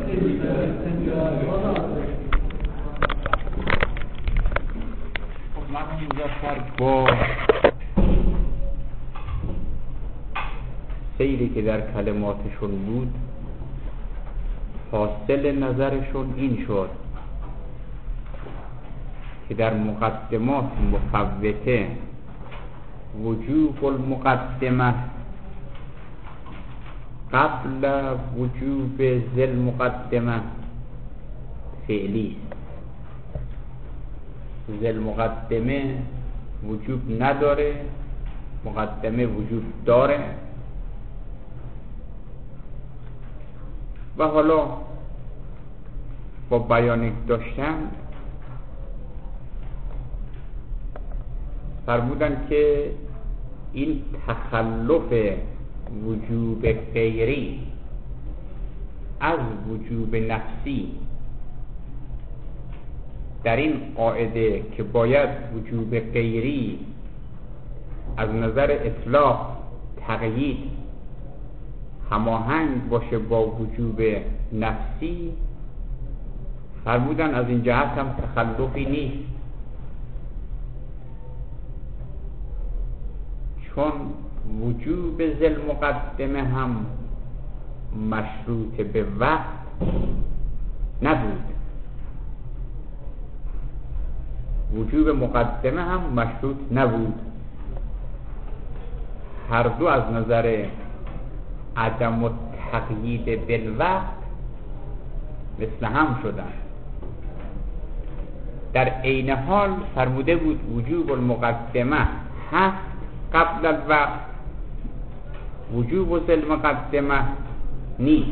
من اینجا سر با سیری که در کلماتشون بود حاصل نظرشون این شد که در مقدمات مفوته وجوب المقدمه قبل وجوب ذل مقدمه فعلی است. ذل مقدمه وجوب نداره، مقدمه وجوب داره. و حالا با بیان داشتن فرمودن که این تخلف وجوب غیری از وجوب نفسی در این قاعده که باید وجوب غیری از نظر اطلاق تقیید هماهنگ باشه با وجوب نفسی، فرمودن از این جهت هم تخلفی نیست، چون وجوب ذل مقدمه هم مشروط به وقت نبود، وجوب مقدمه هم مشروط نبود. هر دو از نظر عدم و تقیید بالوقت مثل هم شدن. در عین حال فرموده بود وجوب المقدمه هست قبل الوقت، وجوب ذل مقدمه نیست.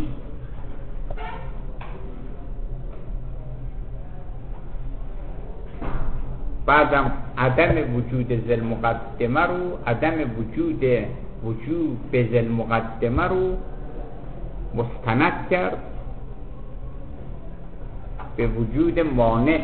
بعدم عدم وجود ذل مقدمه رو، عدم وجوب ذل مقدمه رو مستند کرد به وجود مانع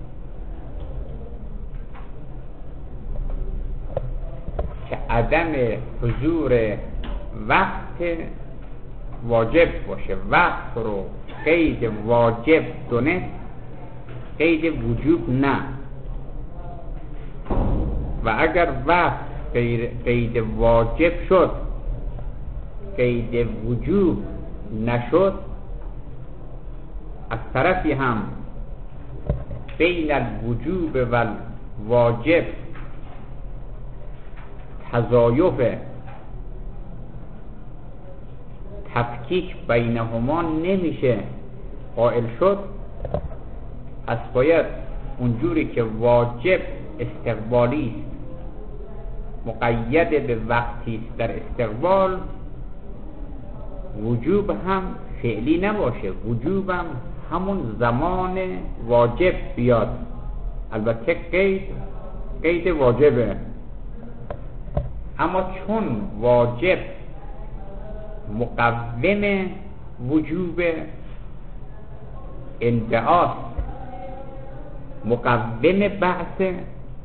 که عدم حضور وقت واجب باشه. وقت رو قید واجب دونه، قید وجوب نه. و اگر وقت قید واجب شد، قید وجوب نشد، از طرفی هم بین الوجوب و الواجب تضایف تفکیک بینهما نمیشه قائل شد. پس باید اونجوری که واجب استقبالی است، مقید به وقتی است در استقبال، وجوب هم فعلی نباشه، وجوب هم همون زمان واجب بیاد. البته قید واجبه، اما چون واجب مقوم وجوب ادعاست، مقوم بحث،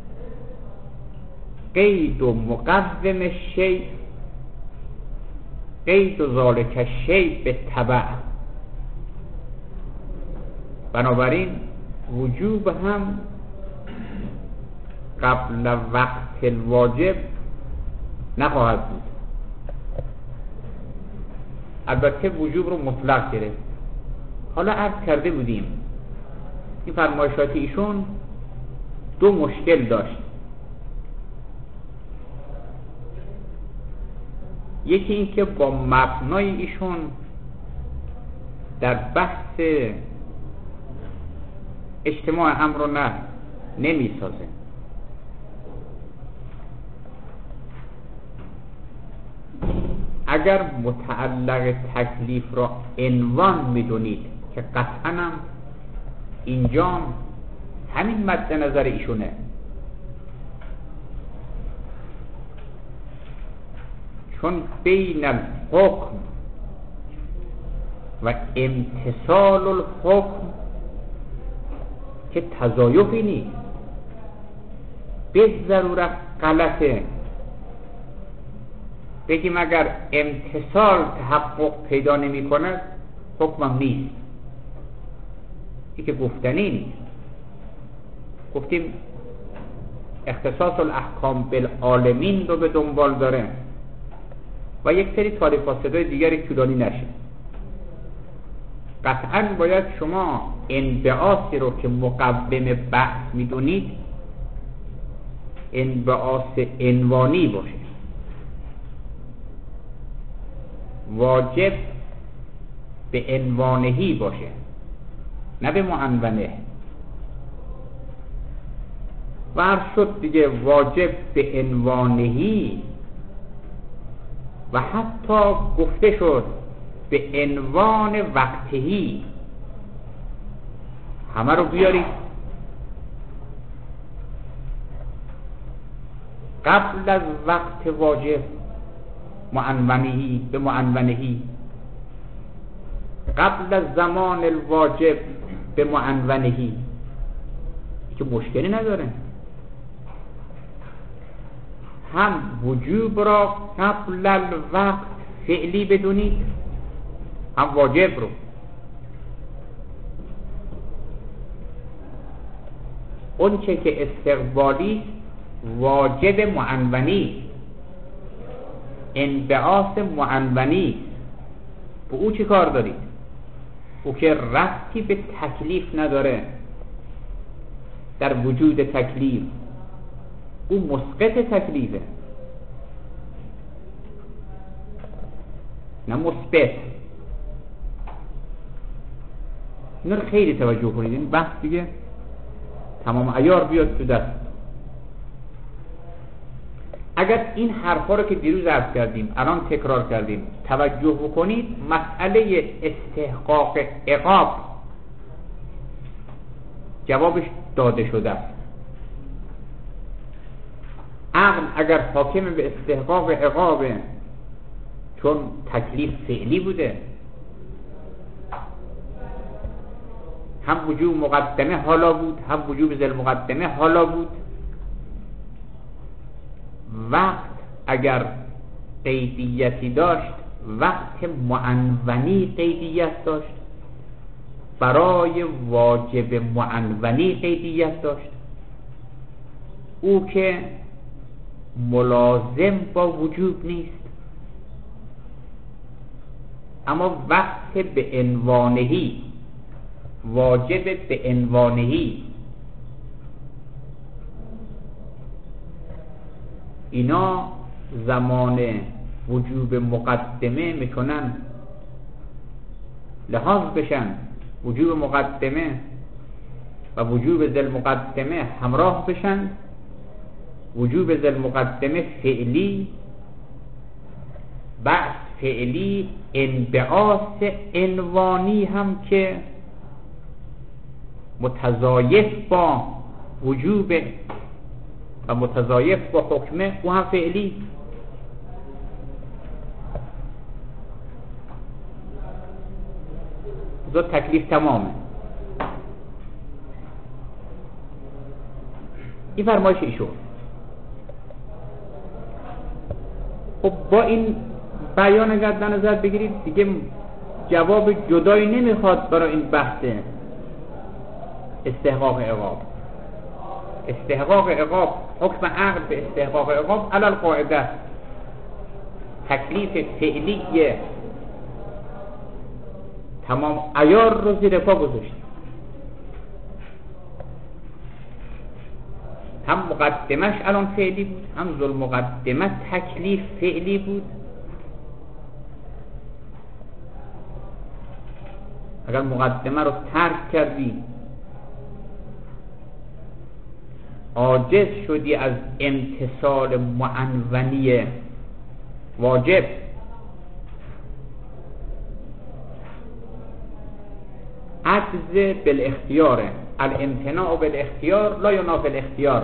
قید و مقوم شیء، قید و ذالک الشیء به تبع. بنابراین وجوب هم قبل وقت الواجب نخواهد بود. البته وجوب رو مطلق گرفت. حالا عرض کرده بودیم این فرمایشات ایشون دو مشکل داشت. یکی این که با مبنای ایشون در بحث اجتماع امر و نهی نمی سازه. اگر متعلق تکلیف را عنوان میدونید که قطعا هم اینجا همین مد نظر ایشونه، چون بین الحکم و امتثال الحکم که تضایفی نیست، به ضرورت غلطه بگیم اگر امتثال تحقق پیدا نمی کند حکمم نیست. این که گفتنی نیست. گفتیم اختصاص الاحکام بالعالمین رو به دنبال داره و یک سری تاریخ فاسدهای دیگری طولانی نشه. قطعا باید شما انبعاثی رو که مقوم بحث میدونید انبعاث عنوانی باشه، واجب به عنوانهی باشه، نه به معنونه. و شد دیگه واجب به عنوانهی و حتی گفته شد به عنوان وقتهی. همه رو بیارید قبل از وقت واجب معنونهی به معنونهی، قبل از زمان الواجب به معنونهی، که مشکلی نداره. هم وجوب را قبل الوقت فعلی بدونید، هم واجب رو. اون چه که استقبالی واجب معنونی، انبعاث معنونی، با او چی کار دارید؟ او که ربطی به تکلیف نداره. در وجود تکلیف او مسقط تکلیفه، نه مثبت. اینا رو خیلی توجه کنید. این بحث دیگه تمام عیار بیاد تو دست. اگر این حرفا رو که دیروز عرض کردیم الان تکرار کردیم توجه بکنید، مسئله استحقاق عقاب جوابش داده شده است. عقل اگر حاکم به استحقاق عقابه، چون تکلیف فعلی بوده، هم وجوب مقدمه حالا بود، هم وجوب ذل مقدمه حالا بود. وقت اگر قیدیتی داشت، وقت معنونی قیدیت داشت، برای واجب معنونی قیدیت داشت، او که ملازم با وجوب نیست. اما وقت به عنوانهی، واجب به عنوانهی، اینا زمان وجوب مقدمه میکنن لحاظ بشن. وجوب مقدمه و وجوب ذل مقدمه همراه بشن. وجوب ذل مقدمه فعلی، بعد فعلی انبعاث عنوانی هم که متضایف با وجوب و متضایف با حکمه، او هم فعلی. دو تکلیف تمامه. این فرمایش ایشون. خب با این بیان اگر در نظر بگیرید دیگه جواب جدایی نمیخواد برای این بحث استحقاق عقاب. استحقاق عقاب، حکم عقل به استحقاق عقاب علی القاعده تکلیف فعلیه تمام عیار رو زیر پا گذاشت. هم مقدمش الان فعلی بود، هم ذل مقدمه تکلیف فعلی بود. اگر مقدمه رو ترک کردی، عاجز شدی از امتثال معنونی واجب، عجز بالاختیار، الامتناع بالاختیار لا ینافی الاختیار.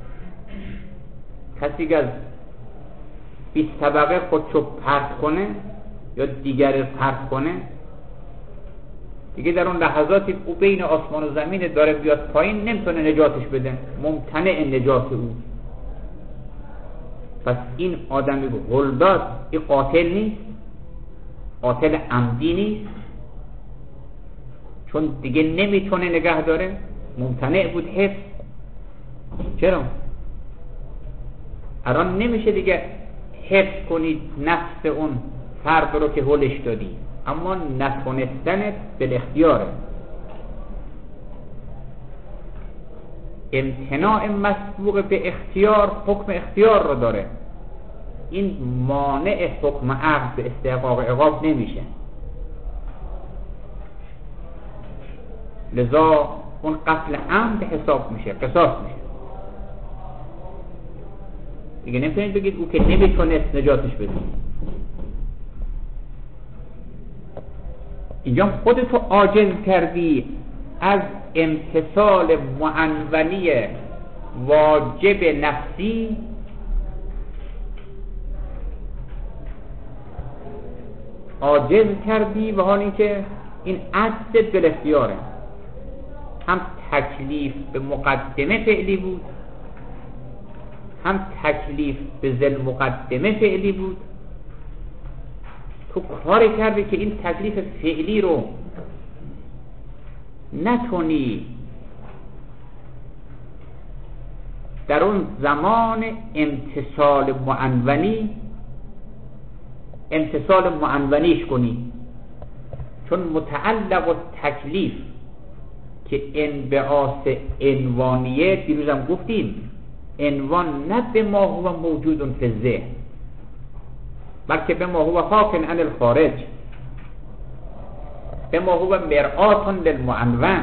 کسی که از 20 طبقه خودشو پرت کنه یا دیگر پرت کنه، دیگه در اون لحظاتی او بین آسمان و زمین داره بیاد پایین، نمیتونه نجاتش بده، ممتنع نجات او. پس این آدمی که غل داد، این قاتل نیست، قاتل عمدی نیست، چون دیگه نمیتونه نگه داره، ممتنع بود حفظ. چرا؟ الان نمیشه دیگه حفظ کنید نفس اون فرد رو که هلش دادی، اما نتونستنت بالاختیاره. امتناع مسبوق به اختیار حکم اختیار رو داره، این مانع حکم عقد به استحقاق عقاب نمیشه. لذا اون قتل عمد حساب میشه، قصاص میشه. دیگه نمیتونید بگید او که نمیتونست نجاتش بدید. اینجا خودتو عاجز کردی از امتثال معنونی واجب نفسی عاجز کردی، و حال اینکه این عجزت بالاختیاره. هم تکلیف به مقدمه فعلی بود، هم تکلیف به ذل مقدمه فعلی بود. تو کاری کردی که این تکلیف فعلی رو نتونی در اون زمان امتثال معنونیش کنی، چون متعلق و تکلیف که انبعاث عنوانیه، دیروزم گفتیم عنوان نه به ما هو موجود فی الذهن، بلکه به ما هو حاکن عن الخارج، به ما هو مرآت للمعنون.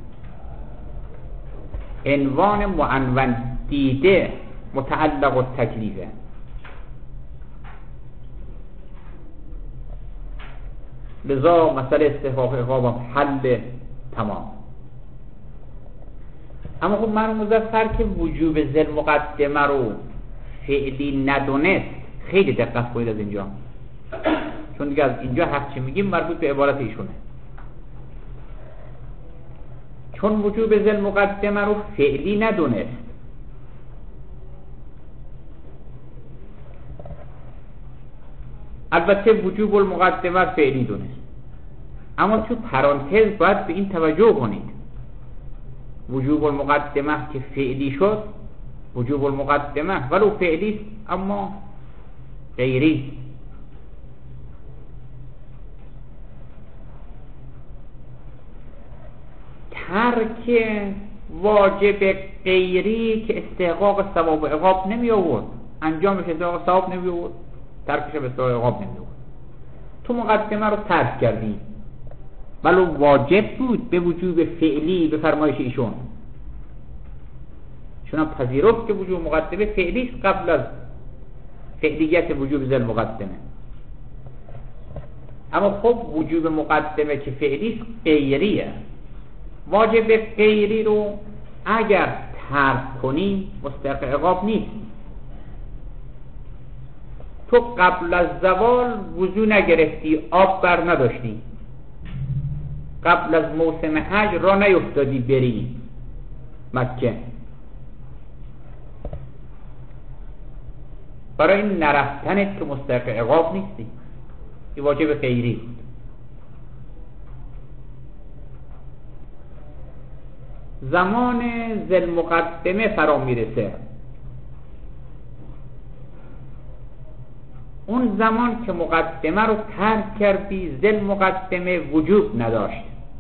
عنوان معنون دیده متعلق و تکلیفه. لذا مسئله استحقاق عقاب حل تمام. اما خب مرحوم مظفر که وجوب ذل مقدمه رو فعلی ندونست، خیلی دقت کنید از اینجا، چون دیگه از اینجا هر چی میگیم مربوط به عبارت ایشونه. چون وجوب ذل مقدمه رو فعلی ندونست، البته وجوب المقدمه فعلی دونست، اما تو پرانتز باید به این توجه کنید. وجوب المقدمه که فعلی شد، وجوب المقدمه ولو فعلی اما غیری. ترک واجب غیری که استحقاق ثواب و عقاب نمی آورد، انجامش استحقاق ثواب نمی آورد، ترکش به استحقاق عقاب نمی آورد. تو مقدمه رو ترک کردی ولو واجب بود به وجوب فعلی به فرمایش ایشون، چون هم پذیرفت که وجوب مقدمه فعلی قبل از فعلیت وجوب ذل مقدمه. اما خب وجوب مقدمه که فعلی غیریه، واجب غیری رو اگر ترک کنی مستحق عقاب نیست. تو قبل از زوال وضو نگرفتی، آب بر نداشتی، قبل از موسم حج را نیفتادی بری مکه، برای این نرفتنت که مستحق عقاب نیستی، این واجب غیری بود. زمان ذل مقدمه فرا میرسه، اون زمان که مقدمه رو ترک کردی ذل مقدمه وجود نداشت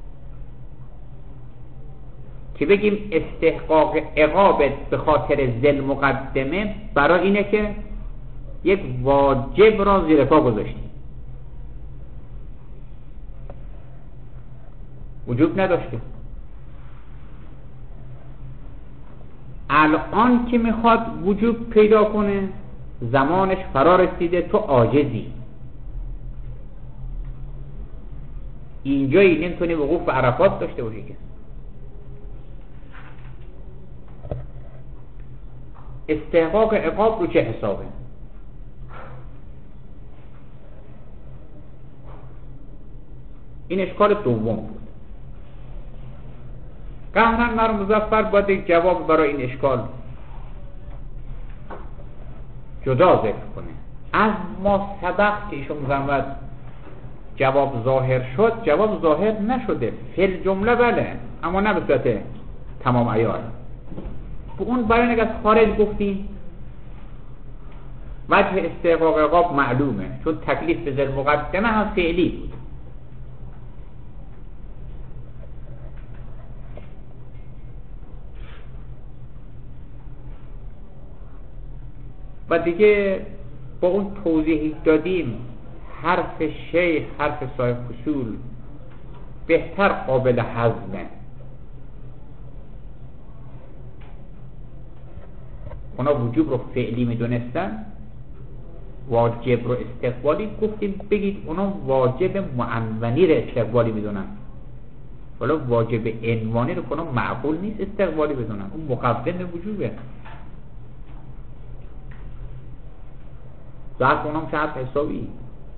که بگیم استحقاق عقابت به خاطر ذل مقدمه برای اینه که یک واجب را زیر پا گذاشتی، وجود نداشته. الان که میخواد وجود پیدا کنه زمانش فرا رسیده، تو عاجزی، اینجایی نمیتونی وقوف به عرفات داشته باشی که. استحقاق عقاب رو چه حسابه؟ این اشکال دوم بود. قهرن مرحوم مظفر باید یک جواب برای این اشکال جدا ذکر کنه. از ما سبق که ایشون می‌فرماید جواب ظاهر شد، جواب ظاهر نشده. فعل جمله بله، اما نه به صورت تمام عیار. به اون بیان اگر از خارج گفتیم وجه استحقاق عقاب معلومه، چون تکلیف به ذل مقدمه هم فعلی بود. و دیگه با اون توضیحی دادیم حرف شیخ، حرف صاحب اصول بهتر قابل هضمه. اونا وجوب رو فعلی میدونستن، واجب رو استقبالی. گفتیم بگید اونا واجب معنونی رو استقبالی میدونن، ولی واجب عنوانی رو کنم معقول نیست استقبالی بدونن، اون مقدم وجوبه. ظرف اونام چه حرف حسابی.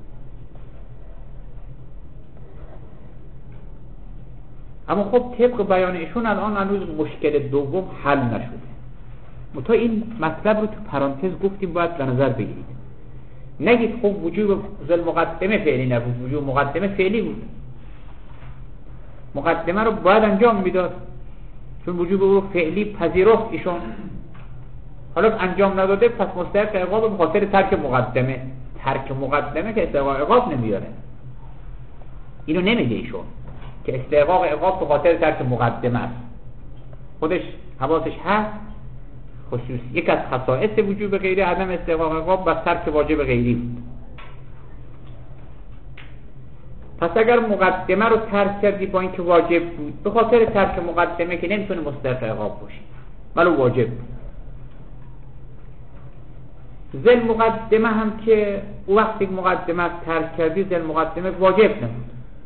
اما خب طبق بیان ایشون الان هنوز مشکل دوم حل نشده. تا این مطلب رو تو پرانتز گفتیم باید به نظر بگیرید. نگید خب وجوب ذل مقدمه فعلی نبود، وجوب مقدمه فعلی بود، مقدمه رو باید انجام میداد چون وجوب رو فعلی پذیرفت ایشون، حالا انجام نداده پس مستحق عقاب به خاطر ترک مقدمه. ترک مقدمه که استحقاق عقاب نمیاره، اینو نمیگه ایشون که استحقاق عقاب به خاطر ترک مقدمه است. خودش حواسش هست خصوص یک از خصائص وجوب غیری عدم استحقاق عقاب و ترک واجب غیری بود. پس اگر مقدمه رو ترک کردی با اینکه واجب بود، به خاطر ترک مقدمه که نمیتونه مستحق عقاب باشه ولی واجب بود. ذل مقدمه هم که وقتی مقدمه ترک کردی ذل مقدمه واجب نبود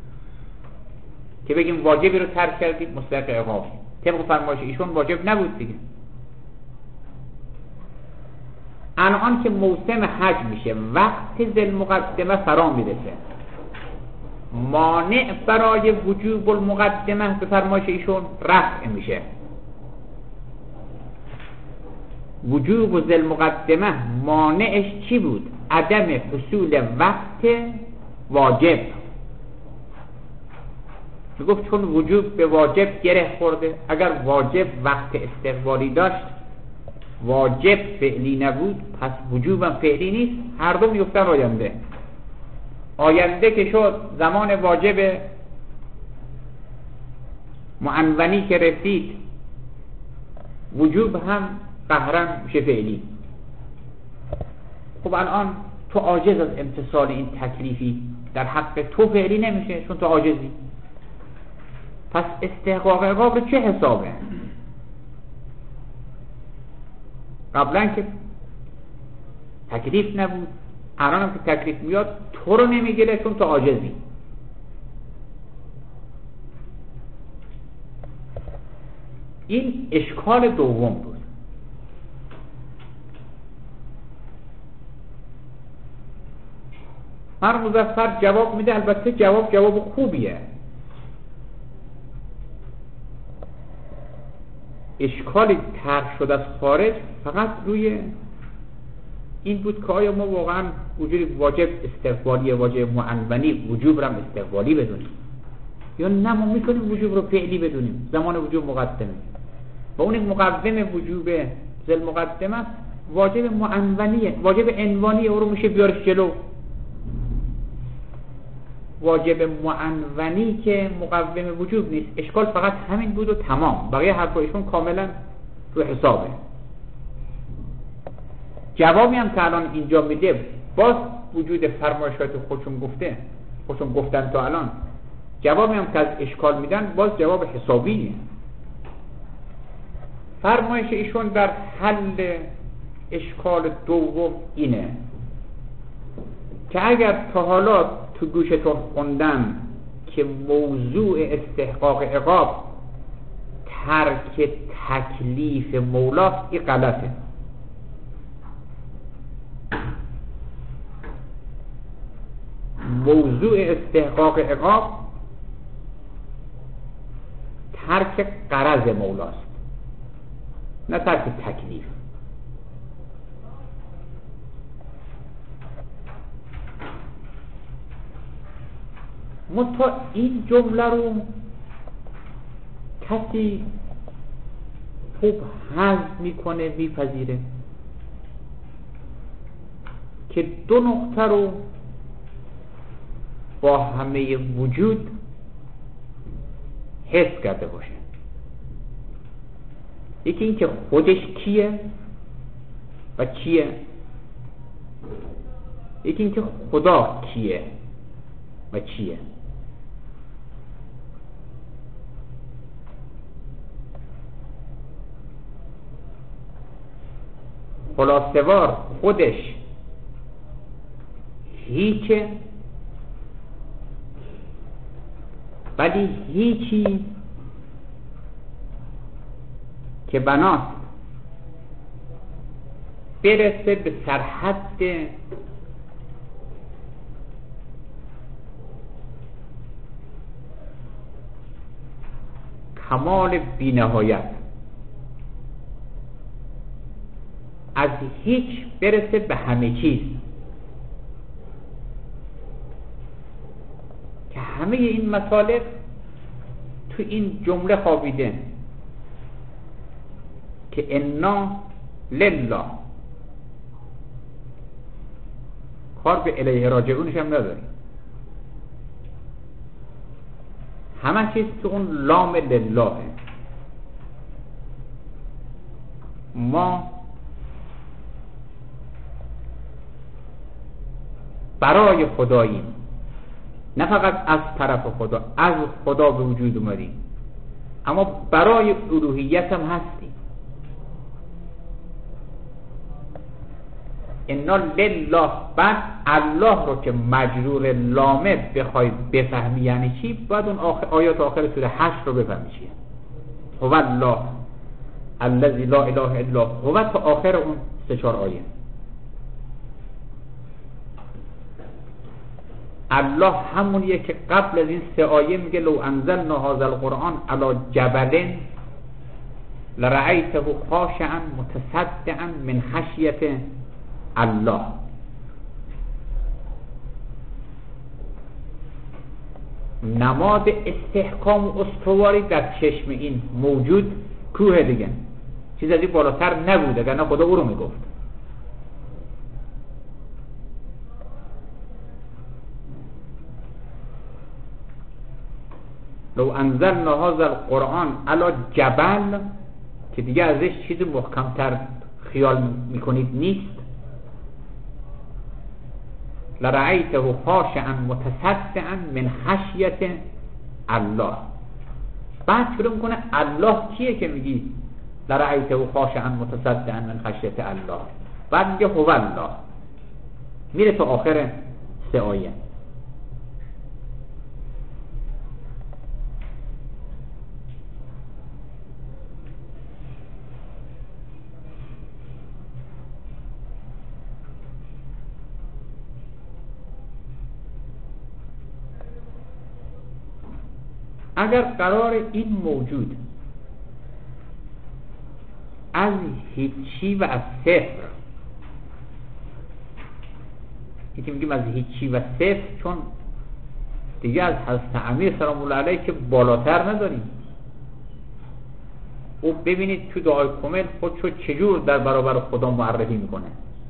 که بگیم واجبی رو ترک کردی مستحق عقاب. طبق فرمایش ایشون واجب نبود دیگه. الان که موسم حج میشه، وقت ذل مقدمه فرا میرسه، مانع برای وجوب المقدمه به فرمایش ایشون رفع میشه. وجوب ذل مقدمه مانعش چی بود؟ عدم حصول وقت واجب. میگفت چون وجوب به واجب گره خورده، اگر واجب وقت استقبالی داشت واجب فعلی نبود پس وجوبم فعلی نیست، هر دو میفتن آینده. آینده که شد زمان واجب معنونی که رسید، وجوب هم قهرن میشه فعلی. خب الان تو عاجز از امتثال این تکلیفی، در حق تو فعلی نمیشه چون تو عاجزی. پس استحقاق عقاب رو چه حسابه؟ قبلا که تکلیف نبود، الان هم که تکلیف میاد تو رو نمیگیره چون تو عاجزی. این اشکال دوم بود. هر مظفر جواب میده، البته جواب خوبیه. اشکالی طرح شد از خارج فقط روی این بود که آیا ما واقعا وجود واجب استقبالی واجب معنونی وجوب رو هم استقبالی بدونیم یا نه ما میکنیم وجوب رو فعلی بدونیم زمان وجوب مقدمه و اون مقدم وجوب ذل مقدمه است، واجب معنونیه، واجب عنوانیه، او رو میشه بیارش جلو. واجب معنونی که مقوم وجوب نیست. اشکال فقط همین بود و تمام، بقیه حرفایشون کاملا رو حسابه. جوابی هم که الان اینجا میده باز وجود فرمایشات خودشون گفتن تا الان، جوابی هم که از اشکال میدن باز جواب حسابیه. فرمایش ایشون در حل اشکال دوم اینه که اگر تا حالا تو گوشتون خوندن که موضوع استحقاق عقاب ترک تکلیف مولاست، این غلطه. موضوع استحقاق عقاب ترک غرض مولاست، نه ترک تکلیف. منتها این جمله رو کسی خوب هضم میکنه، میپذیره که دو نقطه رو با همه وجود حس کرده باشه. یکی این که خودش کیه و چیه، یکی این که خدا کیه و چیه. خلاصه‌وار خودش هیچه، ولی هیچی که بناست برسه به سرحد کمال بی‌نهایت، از هیچ برسه به همه چیز، که همه این مطالب تو این جمله خوابیده که انا لله. کار به الیه راجعونش هم نداریم، همه چیز تو اون لام لله. ما برای خداییم، نه فقط از طرف خدا، از خدا به وجود اومدیم، اما برای الوهیت هم هستیم. انا لله. بعد الله رو که مجرور لامه بخوای بفهمی یعنی چی، بعد اون آیات آخر سوره 8 رو بفهمی چیه. هو الله الذی لا اله الا هو تا آخر اون 3-4 آیه. الله همونیه که قبل از این 3 آیه میگه لو انزلنا هذا القرآن علی جبل لرأیته خاشعا متصدعا من خشیة الله. نماد استحکام و استواری در چشم این موجود کوه دیگه، چیز از این بالاتر نبوده، اگر نه خدا او رو میگفت. لو انزلنا هذا القرآن علی جبل، که دیگه ازش چیز محکمتر خیال میکنید نیست. لرأیته خاشعا متصدعا من خشیة الله. بعد شروع میکنه الله کیه که میگی لرأیته خاشعا متصدعا من خشیة الله، بعد میگه هو الله، میره تا آخر 3 آیه. اگر قرار این موجود از هیچی و از صفر، یکی میگیم از هیچی و صفر چون دیگه از حضرت امیر سلام الله علیه که بالاتر نداریم. او ببینید تو دعای کامل خودشو چجور در برابر خدا معرفی میکنه.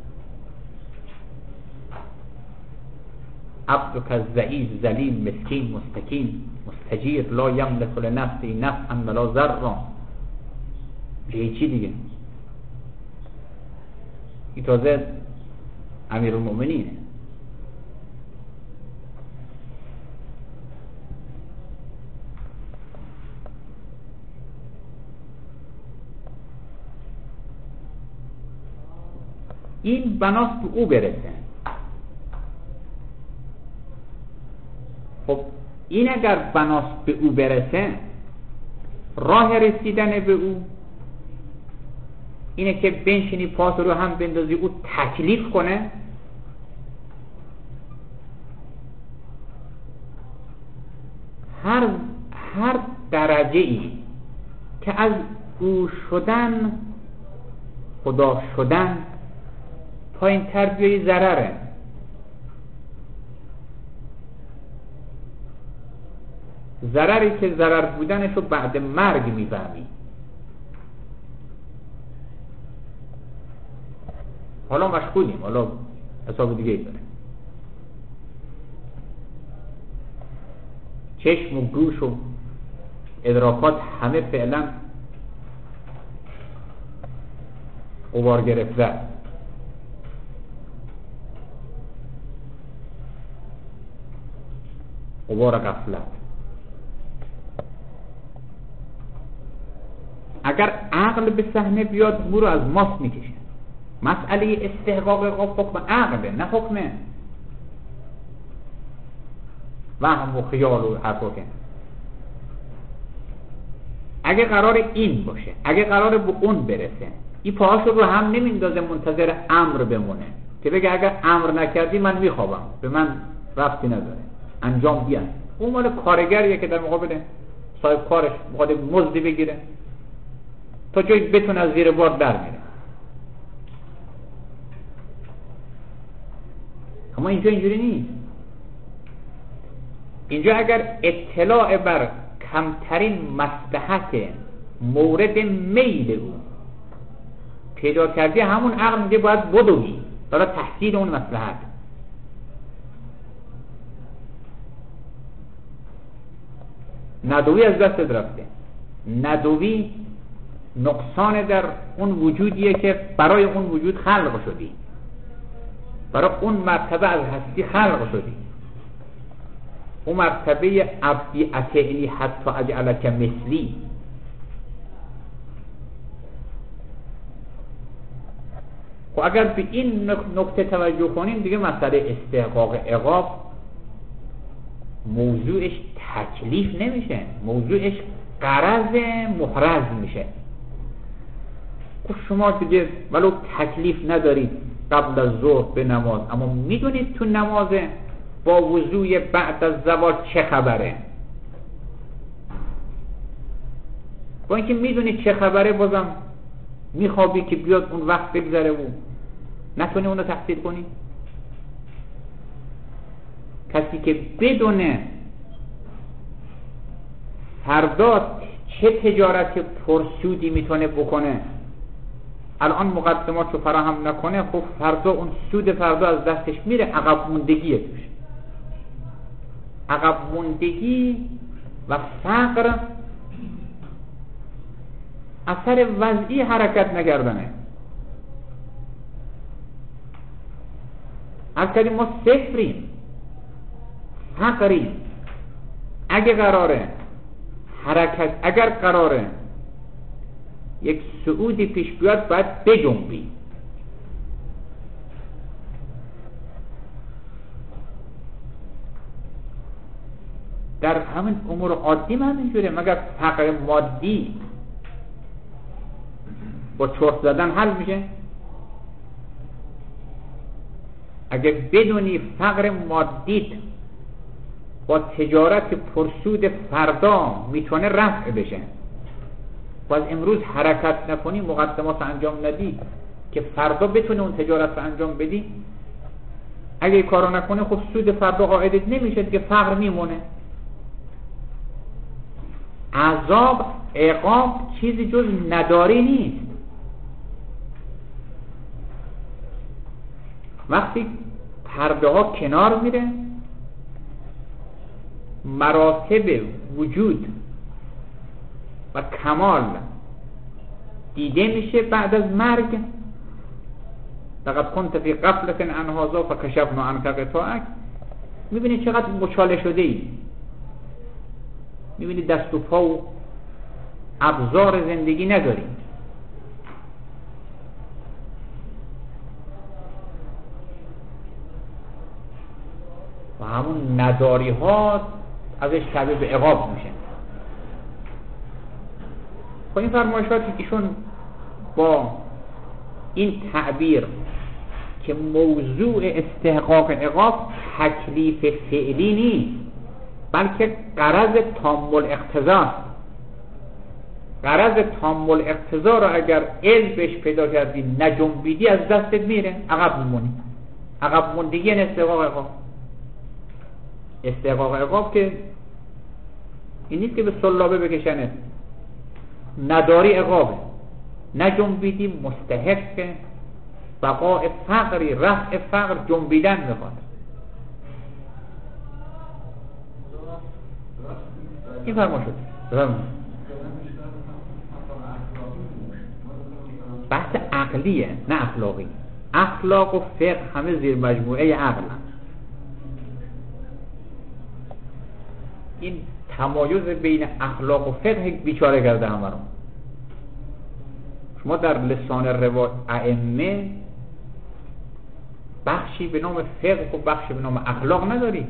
عبدک الضعیف ذلیل مسکین مستکین مستجیر لا یملک لنفسه نفعا ولا ضرا. چی دیگه؟ این تازه امیرالمؤمنینه. این بناست به او برسه. خب این اگر بناست به او برسه، راه رسیدن به او اینه که بنشینی پاس رو هم بندازی او تکلیف کنه، هر درجه ای که از او شدن خدا شدن پایین تر بیایی ضرره. ضرری که ضرر بودنش رو بعد مرگ میفهمی. حالا مشغولیم، حالا حساب دیگه ای داره. چشم و گوش و ادراکات همه فعلا غبار گرفته، غبار غفلت. اگر عقل به صحنه بیاد او رو از ماست میکشه. مسئله استحقاق عقاب حکم عقله، نه حکم وهم و خیال و حرفا که. اگه قرار این باشه، اگه قرار به اون برسه، این پاهاشو رو هم نمیندازه منتظر امر بمونه که بگه اگر امر نکردی من میخوابم، به من ربطی نداره، انجام بیان. اون مال کارگریه که در مقابل صاحب کارش میخواد مزدی بگیره تا جایی بتونه از زیر بار در میره. اما اینجا اینجوری نیست. اینجا اگر اطلاع بر کمترین مصلحت مورد میل او پیدا کردی، همون عقل میگه باید بدوی برای تحصیل اون مصلحت. ندوی از دست رفته. ندوی نقصان در اون وجودیه که برای اون وجود خلق شدی، برای اون مرتبه از هستی خلق شدی. اون مرتبه عبدی اطعنی حتی اجعلک مثلی. خب اگر به این نکته توجه کنیم دیگه مسئله استحقاق عقاب موضوعش تکلیف نمیشه، موضوعش غرض محرز میشه. خب شما دیگه ولو تکلیف ندارید قبل از ظهر به نماز، اما میدونید تو نماز با وضوی بعد از زوال چه خبره. با اینکه میدونید چه خبره بازم میخوابی که بیاد اون وقت بگذره و نتونی اونو تحصیل کنی. کسی که بدونه فردا چه تجارت پرسودی میتونه بکنه، الان مقدماتشو فراهم نکنه، خب فردا اون سود فردا از دستش میره. عقب موندگیه توش. عقب موندگی و فقر اثر وضعی حرکت نگردنه. از کردیم ما صفریم، فقریم. اگه قراره حرکت، اگر قراره یک صعودی پیش بیاد باید بجنبی. در همین امور عادی هم اینجوره. مگر فقر مادی با چرت زدن حل میشه؟ اگه بدونی فقر مادیت با تجارت پرسود فردا میتونه رفع بشه، باز امروز حرکت نکنی، مقدمات انجام ندی که فردا بتونه اون تجارت رو انجام بدی، اگه کارو نکنه خب سود فردا عائدت نمیشه دیگه، فقر میمونه. عذاب عقاب چیزی جز نداری نیست. وقتی پرده ها کنار میره، مراتب وجود و کمال دیده میشه بعد از مرگ. لقد كنت فی غفلة عن هذا فکشفنا عنک غطاءک. میبینی چقدر مچاله شده ای، میبینی دست و پا و ابزار زندگی نداری. و همون نداری ها ازش تبدیل به عقاب میشه. خب این فرمایشاتی که ایشون با این تعبیر که موضوع استحقاق عقاب تکلیف فعلی نیست بلکه غرض تام الاقتضا. غرض تام الاقتضا رو اگر علم بهش پیدا کردی نجنبیدی از دستت میره، عقب میمونی. عقب موندگی استحقاق عقاب. استحقاق عقاب که این نیست که به سلابه بکشنه، نداری عقابه، نجنبیدی مستحق بقاء فقری، رفع فقر، جنبیدن میخواد. این فرما شد. بحث عقلیه نه اخلاقی. اخلاق و فقه همه زیر مجموعه عقل. این تمایز بین اخلاق و فقه بیچاره کرده همه رو. شما در لسان ائمه بخشی به نام فقه و بخشی به نام اخلاق نداری،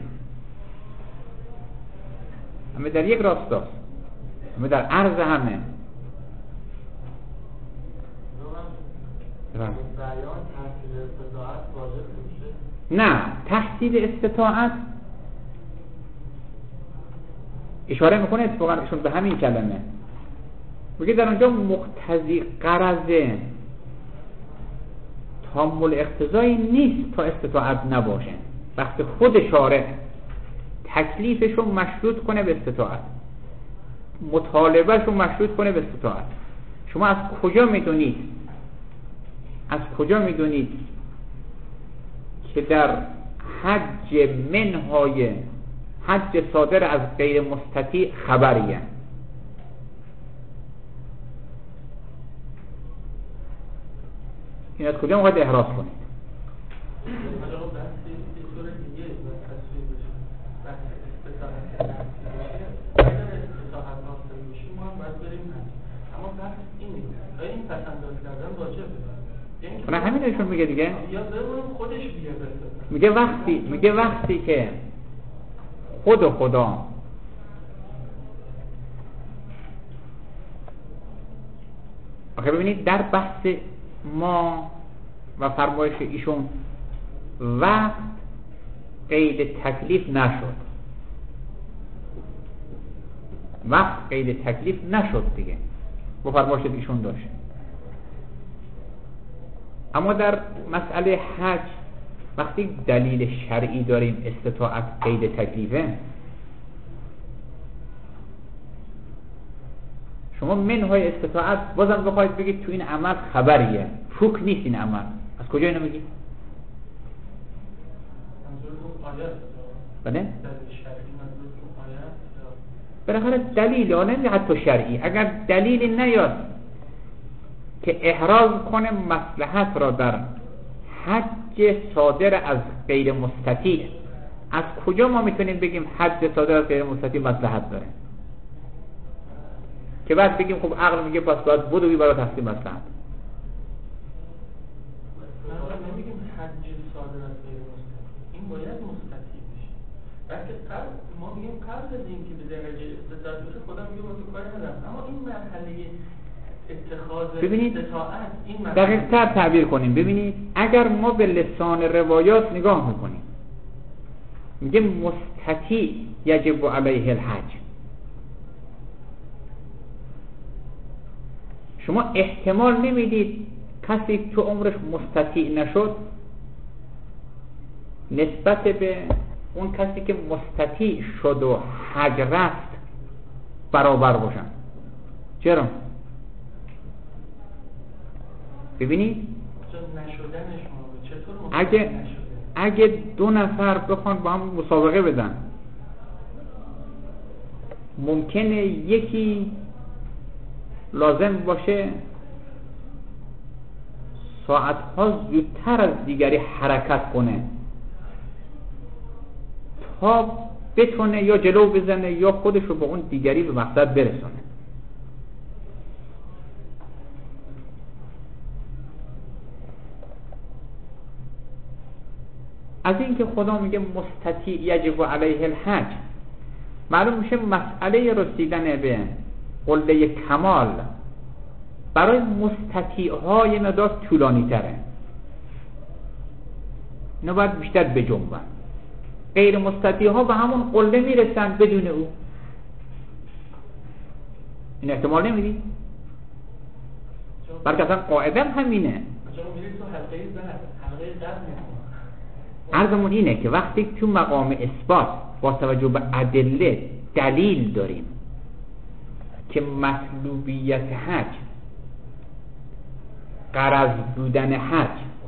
همه در یک راستاست، همه در عرض همه. نه، تحصیل استطاعت اشاره میکنه اتفاقا ایشون به همین کلمه، میگه در اونجا مقتضی غرض تامل اقتضایی نیست تا استطاعت نباشه. وقتی خود شارع تکلیفشو مشروط کنه به استطاعت، مطالبهشو مشروط کنه به استطاعت، شما از کجا میدونید که در حج منهای حج صادر از غیر مستطیع خبریه؟ این از کجا باید احراز کنید؟ نه همین ایشون میگه دیگه، میگه وقتی که خدا آخه ببینید در بحث ما و فرمایش ایشون وقت قید تکلیف نشد دیگه، با فرمایش ایشون داشت. اما در مسئله حج وقتی دلیل شرعی داریم استطاعت قید تکلیفه، شما منهای استطاعت بازم بخواید بگید تو این عمل خبریه، فوق نیست این عمل، از کجا اینو میگید؟ بله؟ بالاخره دلیل نه حتی شرعی، اگر دلیلی نیاد که احراز کنه مصلحت را در حج صادر از غیر مستطیع، از کجا ما میتونیم بگیم حج صادر از غیر مستطیع مصلحت داره که بعد بگیم خب عقل میگه پس باید بدوی برای تحصیل مصلحت؟ نمیگیم حج صادر از غیر مستطیع، این باید مستطیع بشه. بلکه ما میگیم قبل از اینکه به درجه استطاعت بشه خدا میگه با تو کاری ندارم، اما این مرحله ببینید دقیق تر تعبیر کنیم. ببینید اگر ما به لسان روایات نگاه میکنیم میگه مستطیع یجب علیه الحج، شما احتمال نمیدید کسی تو عمرش مستطیع نشد نسبت به اون کسی که مستطیع شد و حج رفت برابر باشن. چرا؟ ببینید اگه دو نفر بخوان با هم مسابقه بدن، ممکنه یکی لازم باشه ساعتها زودتر از دیگری حرکت کنه تا بتونه یا جلو بزنه یا خودش رو به اون دیگری به مقصد برسونه. از این که خدا میگه مستطیع یجب علیه الحج، معلوم میشه مسئله رسیدن به قله کمال برای مستطیع های مقدار طولانی تره، اینا باید بیشتر بجنبن. غیر مستطیع ها به همون قله میرسن بدون او. این احتمال نمیدی؟ بلکه اصلا قاعده همینه. عرضمون اینه که وقتی تو مقام اثبات با توجه به ادله دلیل داریم که مطلوبیت حج، غرض بودن حج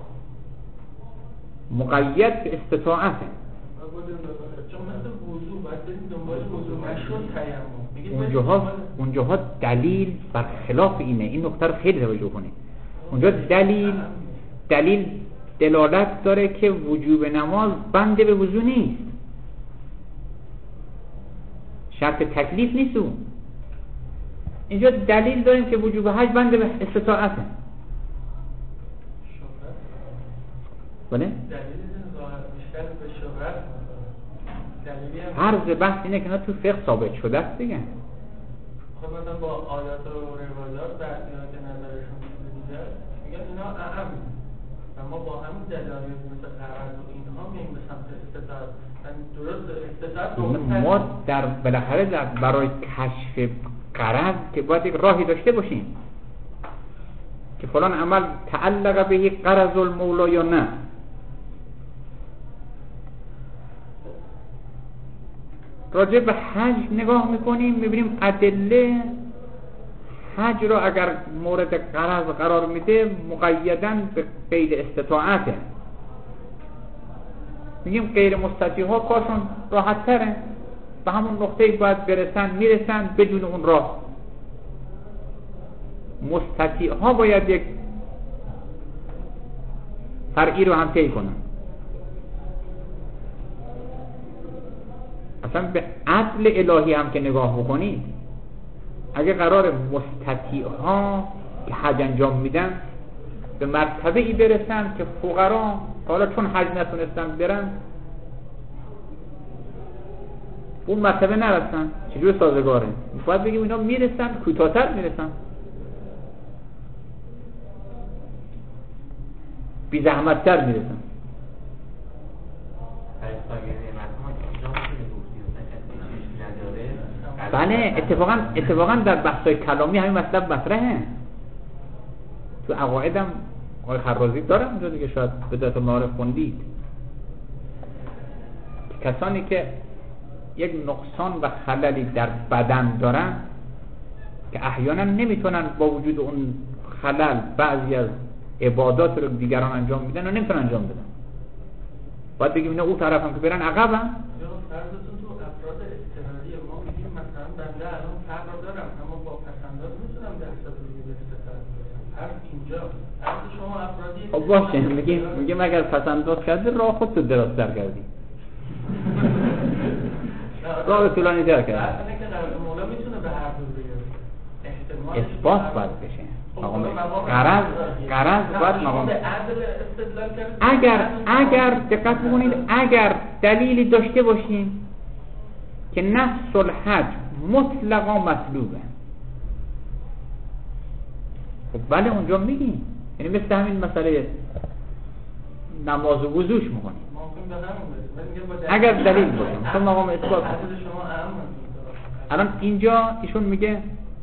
مقید به استطاعته. اونجاها دلیل بر خلاف اینه. این نکته رو خیلی توجه کنید. اونجا دلیل دلالت داره که وجوب نماز بند به وضو نیست، شرط تکلیف نیست. اینجا دلیل داریم که وجوب حج بند به استطاعته. بله؟ فرض بحث اینه که نه تو فقه ثابت شده است دیگه. خب مثلا با آیات و روایات در که نظرشون دیگه میگن اینا اهم، اما با همین دلایل مثل قرض و اینها میگیم به سمت استطاعت. درست استطاعت ما در بالاخره برای کشف قرض که باید یک راهی داشته باشیم که فلان عمل تعلق به یک قرض المولا یا نه. راجع به حج نگاه میکنیم میبینیم ادله حج را اگر مورد قرض قرار میده مقیداً به قید استطاعته. میگیم غیر مستطیع ها کارشون راحت تره، به همون نقطه‌ای باید برسن میرسن بدون اون راه. مستطیع ها باید یک فرعی رو هم طی کنن. اصلا به عدل الهی هم که نگاه بکنید، اگه قرار مستطیع ها که حج انجام میدن به مرتبه ای برسن که فقرا حالا چون حج نتونستن برن اون مرتبه نرسن، چجور سازگاره؟ باید بگیم اینا میرسن، کوتاه‌تر میرسن، بی زحمت‌تر میرسن. بله اتفاقا در بحث‌های کلامی همین مطلب مطرحه. تو عقایدم آقای خرازی داره اونجا دیگه، شاید بدایت المعارف خوندید، کسانی که یک نقصان و خللی در بدن دارن که احیانا نمیتونن با وجود اون خلل بعضی از عبادات رو دیگران انجام میدن و نمیتونن انجام بدن، باید بگیم اینا اون طرف هم که برن عقب هم. فرضتون تو افراد اضطراری ما میگیم مثلا بنده الان فقر دارم اما با پسنداز میتونم 10 دیگه به استطاعت برسم. حرف اینجا حرف شما افرادی خب باشه، میگیم اگر پسنداز کردی راه خود تو دراز در کردی، راه طولانی در کردی. اینه که در مولا میتونه به هر دو بگیره، احتمال اثبات باید بشه. قرض باید مقام. اگر دقت بکنید، اگر دلیلی داشته باشیم که نفس الحج مطلقا مطلوبه، خب بله اونجا میگیم، یعنی مثل همین مسئله نماز و وضوش میکنیم اگر دلیل باشه خب مقام اثبات. الان اینجا ایشون میگه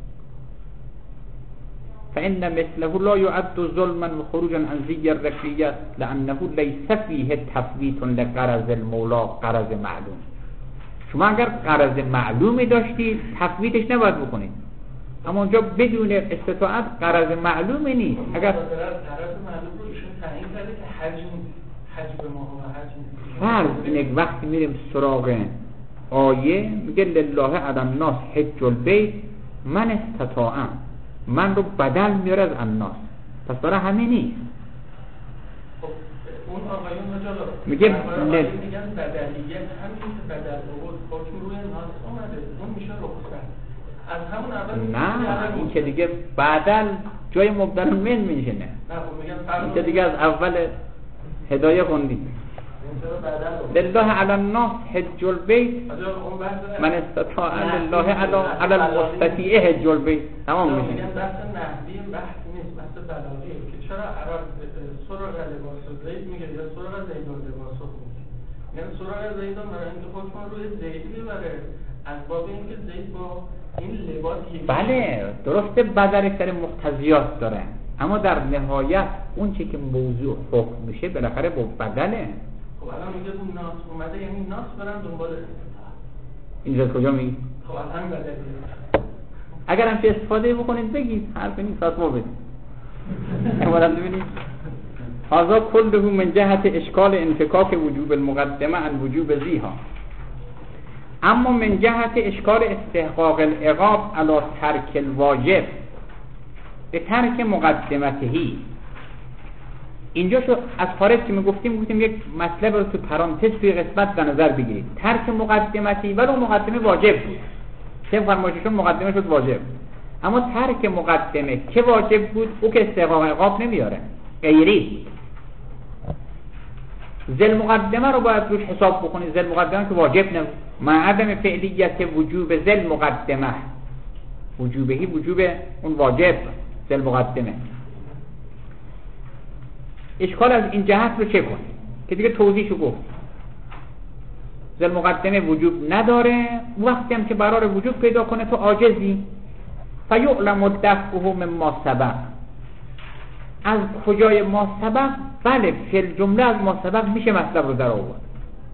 فإن مثله لا يعد ظلما وخروجا عن ذي الركية لأنه ليس فيه تفويت لقرض المولى قرض معلوم. شما اگر قرض معلومی داشتید تفویتش نباید بکنید، اما اونجا بدون استطاعت قرض معلومی نیست. اگر قرض معلوم رو ایشون تعیین کرده که حج به ما و فرض اینه وقتی میریم سراغ آیه میگه لله علی الناس حج البیت من استطاع، من رو بدل میاره از الناس، پس برای همه نیست. خب اون آقایون میگه میگن بدلیت همین که بدل بود حکم روی ناس اومده، اون میشه رخصت از همون اول. نه این که دیگه بدل جای مبدل من میشه. نه این که دیگه از اول هدایه خوندید لله علی الناس حج البیت من استطاع لله علی المستطیع حج البیت. تمام میشه. میگن بحث نحوی بحث نیست، بحث بلاغیه که چرا عرب سراغ لباس زید میگه یا سراغ زید لباس میگه، یعنی سراغ زید برای اینکه حکم روی زید میبره از باب اینکه زید با این لباس. بله درسته بدل سر مقتضیات داره، اما در نهایت اون چی که موضوع حکم میشه بالاخره با بدله. خب الان میگه اون ناس اومده، یعنی ناس برن دنبال استطاعت. اینجا کجا میگی؟ خب الان بدلیه اگر هم چه استفاده بکنید بگید، حرف نیست، ما بدید. اولا ببینید هذا كله من جهت اشکال انفکاک وجوب المقدمه عن وجوب ذیها، اما من جهت اشکال استحقاق العقاب علی ترک الواجب به ترک مقدمتهی. اینجا شو از خارج که گفتیم یک مطلب رو تو پرانتز توی قسمت در نظر بگیرید. ترک مقدمتی ولو مقدمه واجب بود، چه فرمایششون مقدمه شد واجب، اما ترک مقدمه که واجب بود او که استحقاق عقاب نمیاره، غیری. ذل مقدمه رو باید روش حساب بکنید. ذل مقدمه که واجب نبود، مع عدم فعلیت وجوب ذل مقدمه، وجوبهی وجوب اون واجب ذل مقدمه. اشکال از این جهت رو چه کنید که دیگه توضیحشو گفت. ذل مقدمه وجوب نداره، وقتی هم که قرار وجوب پیدا کنه تو عاجزی. فیعلم دفعه مما سبق، از کجای ما سبق؟ بله فی جمله از ما سبق میشه مطلب رو در آورد.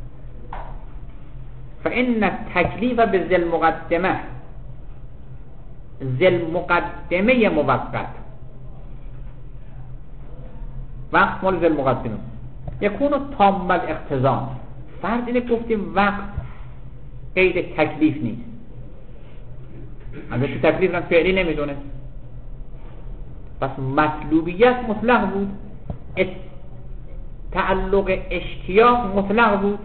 فان التکلیف به ذل مقدمه، ذل مقدمه موقت، وقت مال ذل مقدمه یکون تام الاقتضا. فرض اینه گفتیم وقت قید تکلیف نیست، اگه تو تکلیف هم فعلی نمیدونه، پس مطلوبیت مطلق بود، تعلق اشتیاق مطلق بود.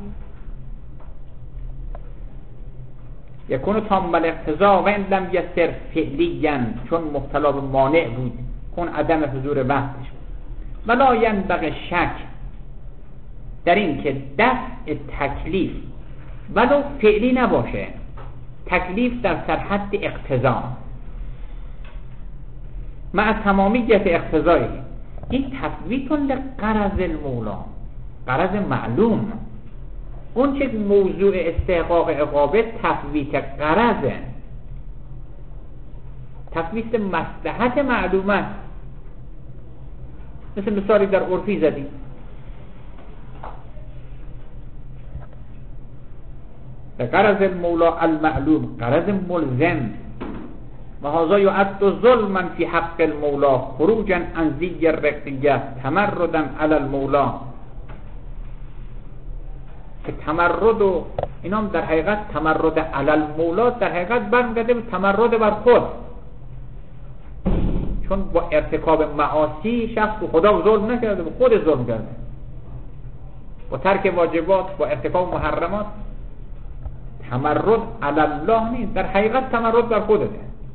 یکون تام الاقتضا و ان لم یسر فعلیا، چون مبتلا به مانع بود، کن عدم حضور وقتش. ولا ینبغی شک در این که دفع تکلیف ولو فعلی نباشه، تکلیف در سرحد اقتضا مع تمامیت اقتضایی، این تفویت لغرض المولا، غرض معلوم. اون چه موضوع استحقاق عقابه تفویت غرضه، تفویت مصلحت معلومه. مثل مثالی در عرفی زدیم، غرض المولا المعلوم، غرض ملزم. و هذا يعد ظلما في حق المولا خروجا عن ذی الرقیه تمردا علی المولا. که تمرد و اینام در حقیقت تمرد علی المولا در حقیقت برمیگرده به تمرد بر خود، چون با ارتکاب معاصی شخص به خدا ظلم نکرده، به خود ظلم کرده. با ترک واجبات، با ارتکاب محرمات، تمرد علی الله نیست، در حقیقت تمرد بر خودته.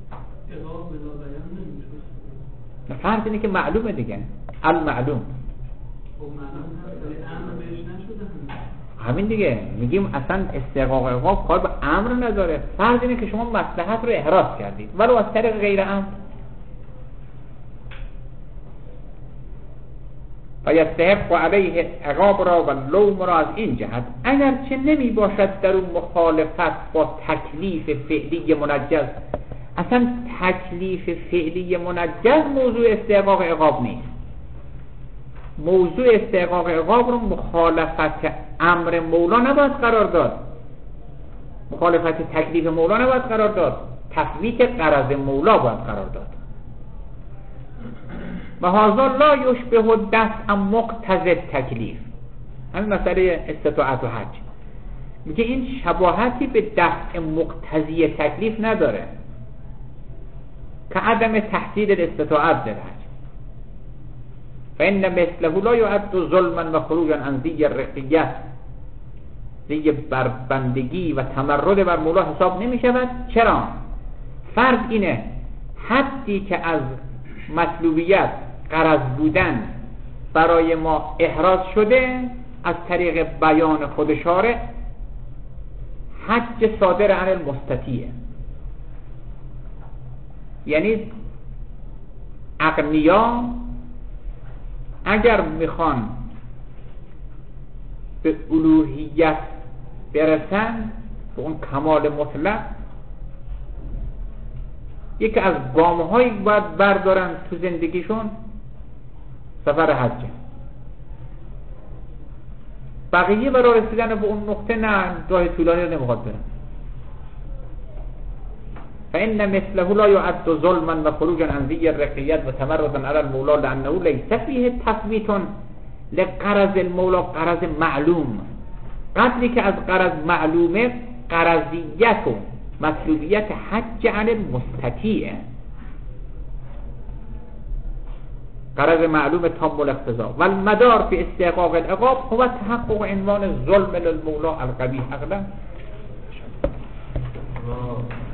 فرض اینه که معلومه دیگه، المعلوم همین دیگه. میگیم اصلا استحقاق عقاب کار به امر نداره. فرض اینه که شما مصلحت رو احراز کردید ولو از طریق غیر امر. و یستحق علیه عقاب را و لوم را از این جهت، اگرچه نمی باشد در اون مخالفت با تکلیف فعلی منجز. اصلا تکلیف فعلی منجز موضوع استحقاق عقاب نیست. موضوع استحقاق عقاب رو مخالفت امر مولا نباید قرار داد، مخالفت تکلیف مولا نباید قرار داد، تفویت غرض مولا باید قرار داد. و هذا لا یشبه دفع مقتضی تکلیف. همین مسئله استطاعت و حج میگه این شباهتی به دفع مقتضی تکلیف نداره، که عدم تحصیل الاستطاعت در حج. فإن مثله لا يعد ظلما و خروجا عن ذی الرقیه، ذی بربندگی و تمرد بر مولا حساب نمی شود. چرا؟ فرض اینه حدی که از مطلوبیت غرض بودن برای ما احراز شده از طریق بیان خود شارع، حج صادر عن المستطیع. یعنی اغنیا اگر میخوان به الوهیت برسن، به اون کمال مطلق، یکی از گام‌هایی باید بردارن تو زندگیشون سفر حجه. بقیه برای رسیدن به اون نقطه نه، راه طولانی رو نمیخواد برن. فإن مثله لا يعد ظلما و خروجا عن ذی الرقیت و تمردا علی المولا لأنه لیس فیه تثبیت لقرض المولا قرض معلوم. قدری که از قرض معلومه قرضیت و مطلوبیت حج عن المستطیع، قرض معلوم تام الاقتضا و المدار فی استحقاق العقاب هو تحقق عنوان ظلم للمولا القبیح عقلا.